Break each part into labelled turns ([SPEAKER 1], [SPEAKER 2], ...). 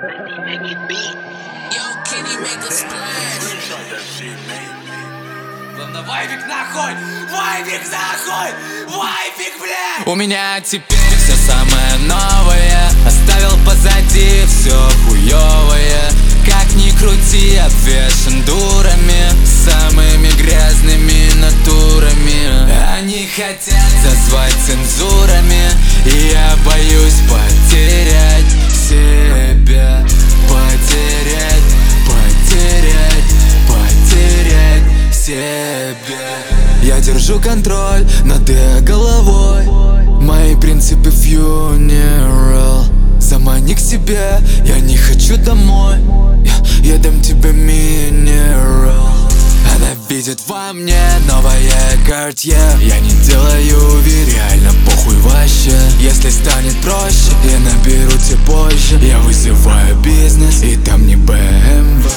[SPEAKER 1] Главное, вайбик нахуй! Вайбик нахуй! Вайбик, блядь!
[SPEAKER 2] У меня теперь все самое новое. Оставил позади все хуёвое. Как ни крути, обвешан дурами, самыми грязными натурами. Они хотят зазвать цензурами, и я боюсь потерять себя. Потерять себя. Я держу контроль над головой. Мои принципы funeral. Замани к себе, я не хочу домой. Я дам тебе минерал. Она видит во мне новое Cartier. Я не делаю Ви, реально похуй вообще. Если станет проще, я наберу тебе позже. Я вызываю бизнес, и там не BMW.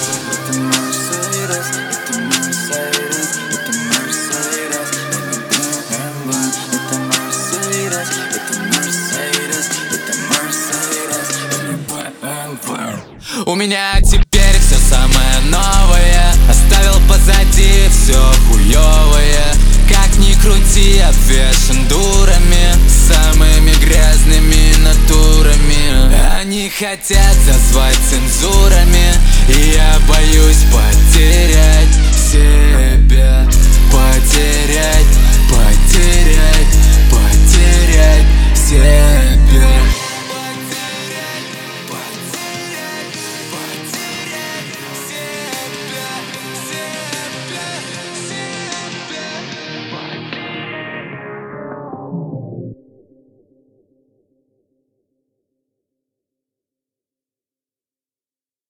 [SPEAKER 2] У меня теперь все самое новое. Оставил позади все хуёвое. Как ни крути, обвешан дурами, самыми грязными натурами. Они хотят зазвать цензурами, и я боюсь потерять себя. Потерять